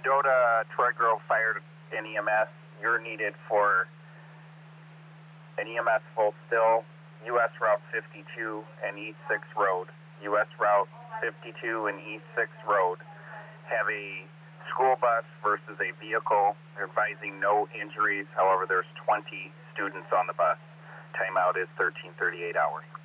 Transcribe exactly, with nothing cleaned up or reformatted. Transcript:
Mendota, Troy Grove Fire and E M S, you're needed for an E M S full still, U S Route fifty-two and East sixth Road. U S Route fifty-two and East sixth Road have a school bus versus a vehicle. They're advising no injuries. However, there's twenty students on the bus. Timeout is thirteen thirty-eight hours.